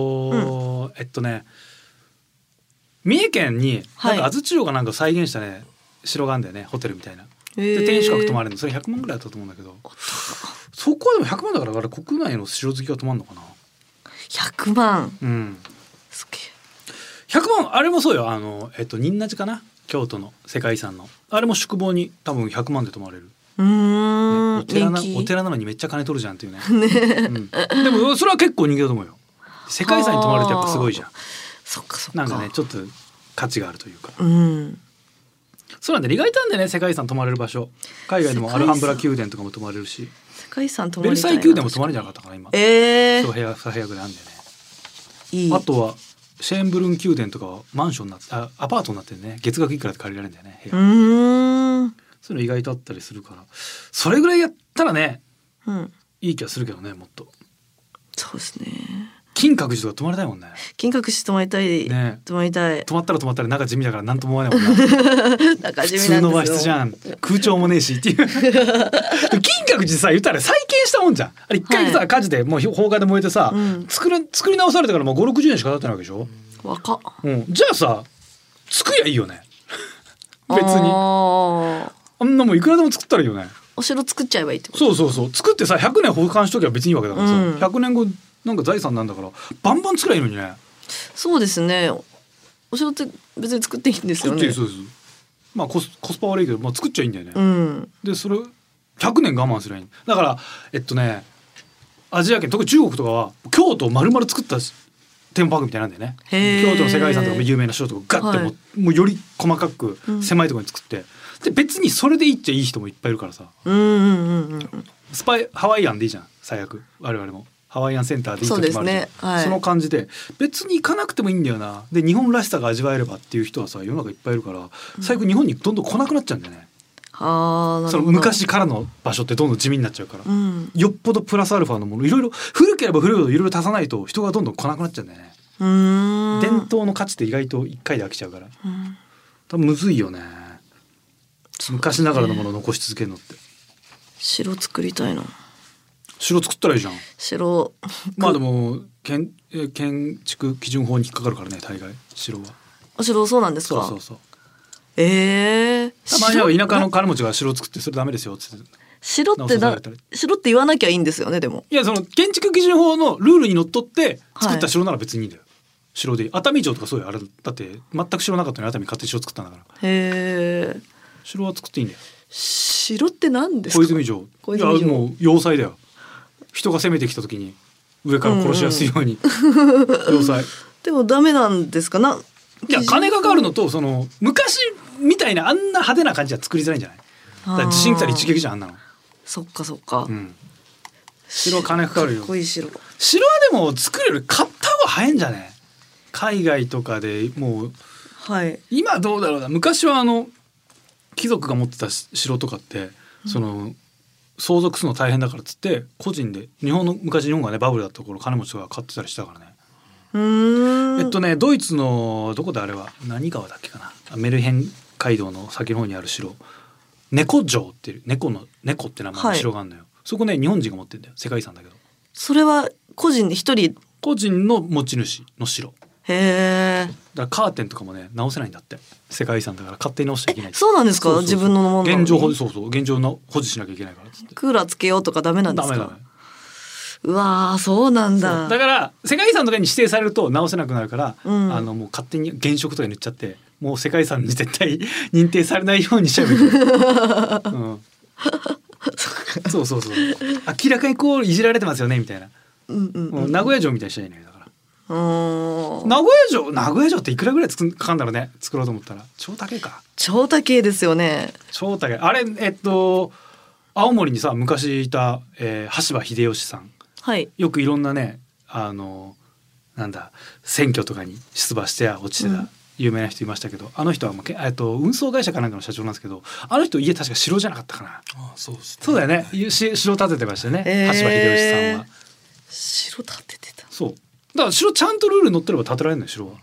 三重県になんか安土城がなんか再現したね、城があるんだよね、ホテルみたいな。で天守閣泊まれるの、それ100万ぐらいだったと思うんだけど、そこはでも100万だから、あれ国内の城好きが泊まるのかな。 100万。 すげえ。100万、あれもそうよ。仁和寺かな、京都の世界遺産のあれも宿坊に多分100万で泊まれる。お寺なのにめっちゃ金取るじゃんっていうね。でもそれは結構人気だと思うよ。世界遺産に泊まれてやっぱすごいじゃん。 そっか。 なんかね、ちょっと価値があるというか。そうなんで意外とあんだよね、世界遺産泊まれる場所。海外でもアルハンブラ宮殿とかも泊まれるし、 世界遺産泊まりたいな。 ベルサイユ宮殿も泊まれんじゃなかったかな今。2部屋ぐらいあるんだよね。あとはシェーンブルン宮殿とかはマンションになって、アパートになってるね。月額いくらで借りられるんだよね、部屋。そういうの意外とあったりするから、それぐらいやったらね、いい気がするけどね、もっと。 そうですね。 金閣寺とか泊まりたいもんね。 金閣寺泊まりたい、 ね、 泊まりたい。 泊まったら中地味だから何とも思わないもんな中地味なんですよ。 普通の和室じゃん、空調もねえしっていう金閣寺さ言ったら再建したもんじゃん。あれ一回さ、火事でもう放火で燃えてさ、作り直されてからもう5、60年しか経ってないわけでしょ。 若っ、 じゃあさ作りゃいいよね別にあんなもんいくらでも作ったらいいよね。 お城作っちゃえばいいってこと。 そう作ってさ100年保管しときゃ別にいいわけだからさ、100年後なんか財産なんだからバンバン作りゃいいのにね。 そうですね。お城って別に作っていいんですよね。 そうです。まあコスパ悪いけど、まあ、作っちゃいいんだよね、でそれ100年我慢すりゃいい。だからアジア圏特に中国とかは京都を丸々作ったテーマパークみたいなんだよね。京都の世界遺産とか有名な城とかガッてもうより細かく狭いところに作って、で別にそれでいいっちゃいい人もいっぱいいるからさ、ハワイアンでいいじゃん最悪。我々もハワイアンセンターでいい時もあるじゃん。 ね、その感じで別に行かなくてもいいんだよな。で日本らしさが味わえればっていう人はさ世の中いっぱいいるから、最悪日本にどんどん来なくなっちゃうんだよね。その昔からの場所ってどんどん地味になっちゃうから、よっぽどプラスアルファのものいろいろ古ければ古いほどいろいろ足さないと人がどんどん来なくなっちゃうんだよね。伝統の価値って意外と一回で飽きちゃうから、多分むずいよね。昔ながらのものを残し続けるのって。 城作りたいな。 城作ったらいいじゃん。 城まあでも建築基準法に引っかかるからね大概城は。 お城そうなんですか。 そうたまには田舎の金持ちが城を作ってそれダメですよって城って言わなきゃいいんですよね。でもいやその建築基準法のルールにのっとって作った城なら別にいいんだよ、城で。熱海城とかそういうあれだって全く城なかったのに熱海勝手に城作ったんだから。城は作っていいんだよ。 城って何ですか。 小泉城。いやもう要塞だよ。人が攻めてきた時に上から殺しやすいように、要塞。でもダメなんですかな。 いや金がかかるのとその昔みたいなあんな派手な感じは作りづらいんじゃない。だから地震来たら一撃じゃんあんなの。 そっか、 城は金かかるよ。 かっこいい城。 城はでも作るより買った方が早いんじゃね。海外とかでもう、今どうだろうな。昔は貴族が持ってた城とかってその相続するの大変だからっつって個人で昔日本がねバブルだった頃金持ちが買ってたりしたからね。ドイツのどこであれは何川だっけかな、メルヘン街道の先の方にある城、猫城っていう猫って名前の城があるのよ、そこね日本人が持ってんだよ。世界遺産だけど。 それは個人で一人個人の持ち主の城。だからカーテンとかもね直せないんだって。世界遺産だから勝手に直しちゃいけない。 そうなんですか。自分のもの現状保持しなきゃいけないからっつって。 クーラーつけようとかダメなんですか。 ダメ。 うわーそうなんだ。 だから世界遺産とかに指定されると直せなくなるから、もう勝手に原色とか塗っちゃってもう世界遺産に絶対認定されないようにしちゃうべき、そう明らかにこういじられてますよねみたいな、名古屋城みたいにしちゃいない。だから名古屋城っていくらぐらいかかるんだろうね。作ろうと思ったら超高いか。超高いですよね。 超高い。あれ青森にさ昔いた、羽柴秀吉さん、よくいろんなねなんだ選挙とかに出馬して落ちてた有名な人いましたけど、あの人は運送会社かなんかの社長なんですけど、あの人家確か城じゃなかったかな。そうだよね。城建ててましたね、羽柴秀吉さんは。 城建ててた。 そうだから城ちゃんとルールに乗ってれば建てられるのよ城は。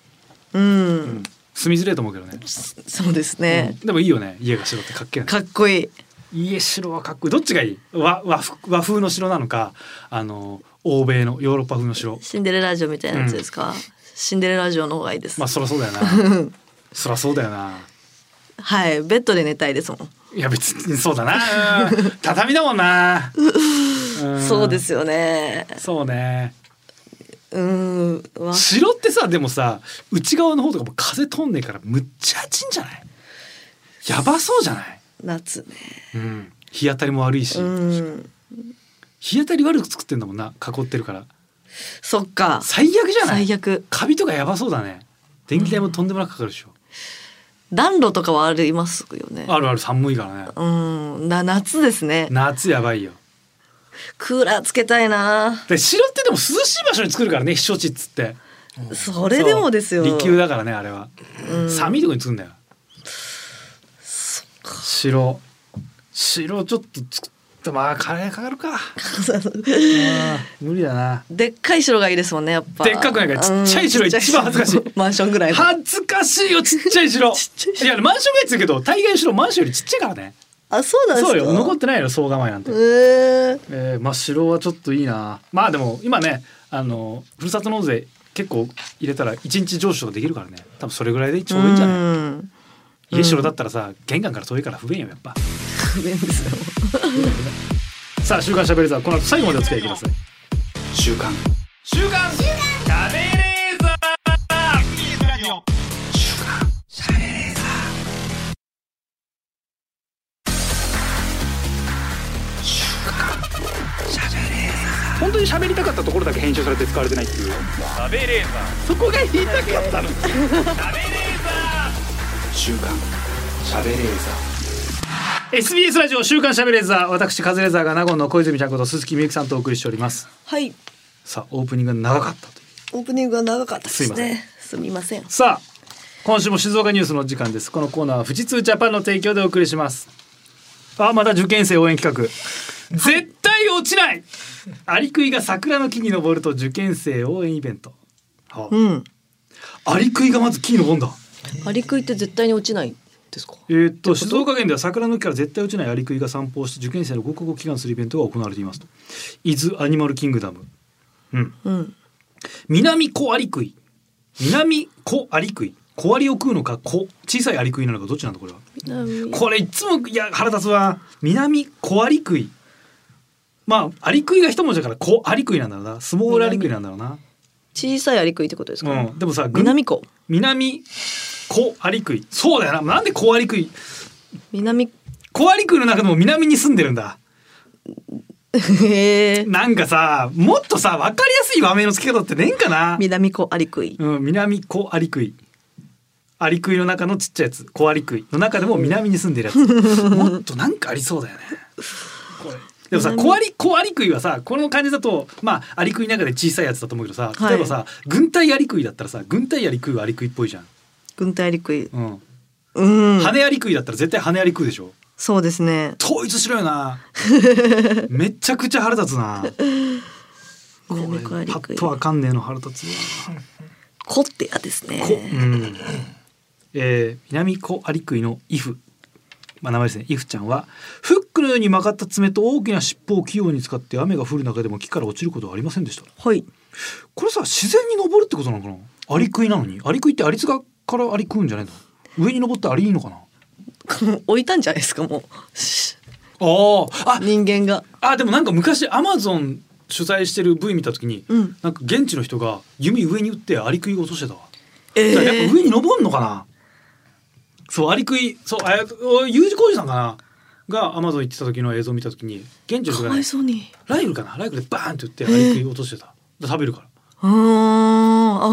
住みづれえと思うけどね。 そうですね、 でもいいよね。家が城ってかっけえね。 かっこいい。 家城はかっこいい。どっちがいい。和風の城なのか欧米のヨーロッパ風の城。 シンデレラ城みたいなやつですか。シンデレラ城の方がいいです。 まあそりゃそうだよなそりゃそうだよな。 ベッドで寝たいですもん。 いや別にそうだな畳だもんなそうですよね。 そうね。城ってさでもさ内側の方とかも風通んねえからむっちゃ暑いんじゃない。やばそうじゃない。 夏ね、 日当たりも悪いし、日当たり悪く作ってんだもんな。囲ってるから。 そっか。 最悪じゃない。 最悪。 カビとかやばそうだね。電気代もとんでもなくかかるでしょ。 暖炉とかはありますよね。 ある寒いからね。 夏ですね。 夏やばいよ。 クーラーつけたいな。 で城ってでも涼しい場所に作るからね。避暑地っつって。 それでもですよ。 離宮だからねあれは。寒いとこに作るんだよ。城ちょっとまあ金かかるか無理だな。 でっかい城がいいですもんねやっぱ。 でっかくないからちっちゃい城一番恥ずかしい。 マンションぐらい恥ずかしいよちっちゃい城。いやマンションがやつだけど大概城マンションよりちっちゃいからね。 あそうなんですか。 そうよ残ってないよ総構えなんて。まあ城はちょっといいな。まあでも今ねふるさと納税結構入れたら1日上昇ができるからね。多分それぐらいでちょうどいいんじゃない。家城だったらさ玄関から遠いから不便よやっぱ。 不便ですよ。 さあ週刊しゃべれーザーこの後最後までお付き合いください。 週刊しゃべれーザー本当に喋りたかったところだけ編集されて使われてないっていう。 しゃべれーザそこが言いたかったの。 ーしゃべれーザ週刊しゃべれーー SBS ラジオ週刊しゃべれーザー私カズレーザーが名古屋の小泉ちゃんこと鈴木みゆきさんとお送りしております。 はい。 さあオープニングが長かったという。 オープニングが長かったですね。すみません。 さあ今週も静岡ニュースの時間です。このコーナーは富士通ジャパンの提供でお送りします。また受験生応援企画絶対落ちないアリクイが桜の木に登ると受験生応援イベント。アリクイがまず木に登るんだ。 アリクイって絶対に落ちないですか。 静岡県では桜の木から絶対落ちないアリクイが散歩をして受験生の合格を祈願するイベントが行われていますと。伊豆アニマルキングダム、南小アリクイ南小アリクイ小アリを食うのか小さいアリクイなのかどっちなんだこれは。これいつも腹立つわ。南小アリクイまあアリクイが一文字だから小アリクイなんだろうな。スモールアリクイなんだろうな。 小さいアリクイってことですか。 でもさ南小アリクイそうだよな。なんで小アリクイ小アリクイの中でも南に住んでるんだ。なんかさもっとさ分かりやすい和名の付け方ってねえんかな。 南小アリクイ、 南小アリクイアリクイの中のちっちゃいやつ小アリクイの中でも南に住んでるやつもっとなんかありそうだよねこれ。でもさ小アリクイはさこの感じだとまあアリクイの中で小さいやつだと思うけどさ例えばさ、軍隊アリクイだったらさ軍隊アリクイはアリクイっぽいじゃん。 軍隊アリクイ、 羽アリクイだったら絶対羽アリクイでしょ。 そうですね。 統一しろよなめちゃくちゃ腹立つなこれパッとわかんねえの腹立つわ。 コってやですね。 南小アリクイのイフ、名前ですね。イフちゃんはフックのように曲がった爪と大きな尻尾を器用に使って雨が降る中でも木から落ちることはありませんでした。 はい。 これさ自然に登るってことなのかな。アリクイなのにアリクイってアリツガからアリ食うんじゃないの。上に登ってアリいいのかな置いたんじゃないですかもう人間が。 でもなんか昔アマゾン取材してる V 見た時に、なんか現地の人が弓上に打ってアリクイを落としてたわ。やっぱ上に登んのかな。そうアリクイU字工事さんかながアマゾン行ってた時の映像を見た時に現地の人が、ね、ライフルでバーンって打ってアリクイ落としてた。食べるから。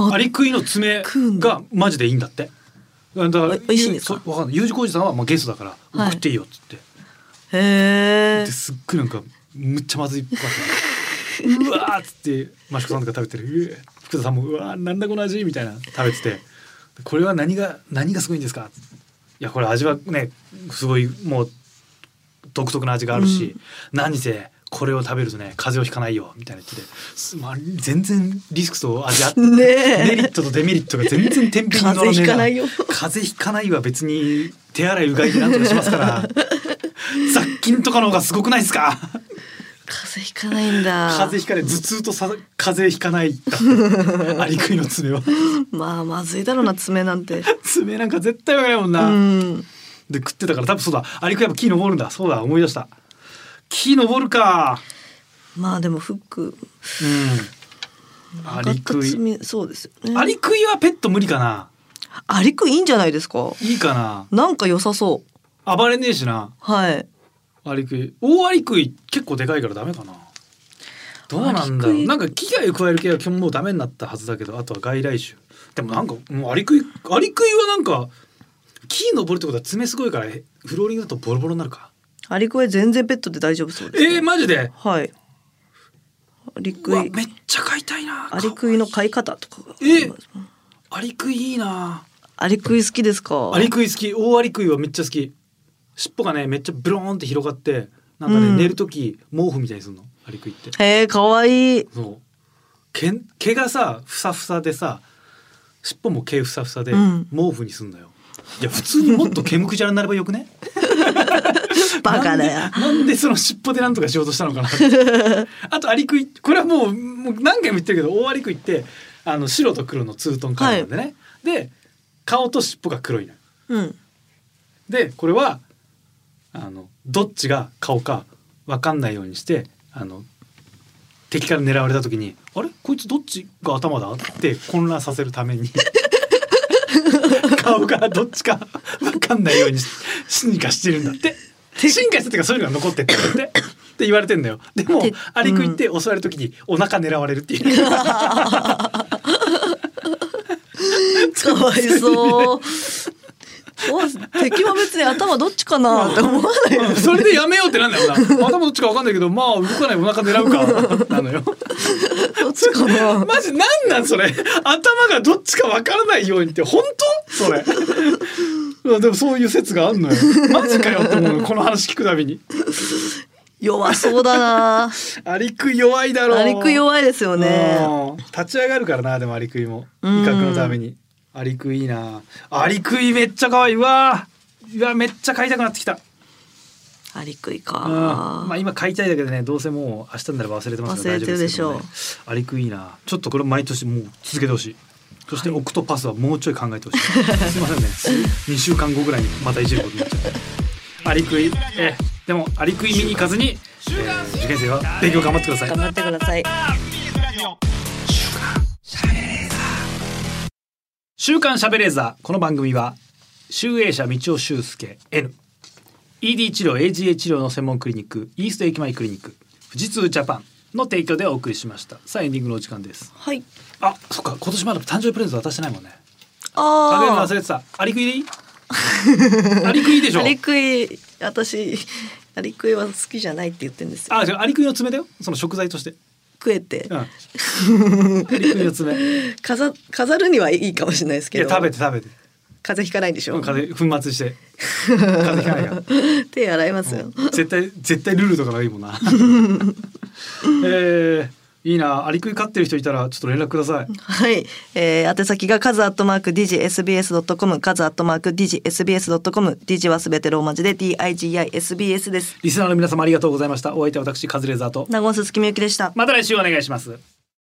アリクイの爪がマジでいいんだって。だから美味しいんですか。 わかんない。U字工事さんはゲストだから送っていいよっつって。ですっごいなんかむっちゃまずいっぽかったうわーっつってマシコさんとか食べてる。福田さんもうわーなんだこの味みたいな食べてて、これは何がすごいんですか。いやこれ味はねすごいもう独特な味があるし、何せこれを食べるとね風邪をひかないよみたいな言ってて、全然リスクと味あってメリットとデメリットが全然天秤に乗らねえな。風邪ひかないよ。風邪ひかないは別に手洗いうがいでなんとかしますから雑菌とかの方がすごくないですか。 風邪ひかないんだ。 風邪ひかない。頭痛と風邪ひかないアリクイの爪はまずいだろうな爪なんて爪なんか絶対わかんないもんな。で食ってたから多分そうだアリクイやっぱ木登るんだ。そうだ思い出した。木登るか。 でもフックアリクイそうですよね。 アリクイはペット無理かな。 アリクイいいんじゃないですか。 いいかな。 なんか良さそう。 暴れねえしな。 はい。 アリクイ大アリクイ結構でかいからダメかな。どうなんだろう。なんか危害を加える系は基本もうダメになったはずだけど、あとは外来種。でもなんかもうアリクイはなんか木登るってことは爪すごいからフローリングだとボロボロになるか。 アリクイ全然ペットで大丈夫そうです、 マジで。 はい。アリクイめっちゃ飼いたいな。 アリクイの飼い方とかアリクイいいな。 アリクイ好きですか。 アリクイ好き。大アリクイはめっちゃ好き。尻尾がねめっちゃブローンって広がってなんかね、 うん、 寝る時毛布みたいにするのアリクイって。 へえ、かわいい。 そう毛がさふさふさでさ、尻尾も毛ふさふさで、 うん、 毛布にすんだよ。いや普通にもっと毛むくじゃらになればよくねバカだよ。 なんでその尻尾でなんとかしようとしたのかなあとアリクイ、これはもう何回も言ってるけど、大アリクイって白と黒のツートンカラーなんでね、はい、で顔と尻尾が黒いの、 うん、でこれはどっちが顔か分かんないようにして、敵から狙われた時にあれこいつどっちが頭だって混乱させるために顔がどっちか分かんないように進化してるんだって。進化しててかそういうのが残ってってって言われてんだよ。でもアリクイって襲われる時にお腹狙われるっていうかわいそう敵は別に頭どっちかなって思わないよ、ね、 それでやめようってなんだよな。頭どっちか分かんないけどまあ動かないお腹狙うかなのよ。 どっちかなマジなんそれ、頭がどっちか分からないようにって本当それでもそういう説があんのよ。マジかよって思うのこの話聞くたびに。 弱そうだな。 アリクイ弱いだろう。 アリクイ弱いですよね。 立ち上がるからな。でもアリクイも威嚇のために。アリクイいいな。アリクイめっちゃ可愛い。うわめっちゃ飼いたくなってきた。 アリクイか、 まあ今飼いたいだけどね、どうせもう明日になれば忘れてますから忘れてるでしょう、 ね、アリクイいいな。ちょっとこれ毎年もう続けてほしい。そしてオクトパスはもうちょい考えてほしい。すいませんね2週間後ぐらいにまたいじることになっちゃってアリクイ、でもアリクイ見に行かずに、受験生は勉強頑張ってください。 頑張ってください。 週刊しゃべれーザー。この番組は集英社道尾修介 N ED 治療 AGA 治療の専門クリニックイースト駅前クリニック富士通ジャパンの提供でお送りしました。さあエンディングのお時間です。 はい。 あ、そっか、今年まだ誕生日プレゼント渡してないもんね。 あげるの忘れてた。アリクイでいいアリクイでしょ。 アリクイ、私アリクイは好きじゃないって言ってるんですよ。 じゃあアリクイの爪だよ、その食材として食えて、 アリクイの爪飾るにはいいかもしれないですけど。 いや食べて風邪ひかないんでしょ。 風邪粉末して風邪ひかないから手洗いますよ。 絶対ルールとかがいいもんないいな。アリクイ飼ってる人いたらちょっと連絡ください。 はい、宛先がkazu@digisbs.com kazu@digisbs.com ディジはすべてローマ字で DIGISBS です。 リスナーの皆様ありがとうございました。お相手は私カズレーザーと名古屋鈴木みゆきでした。 また来週お願いします。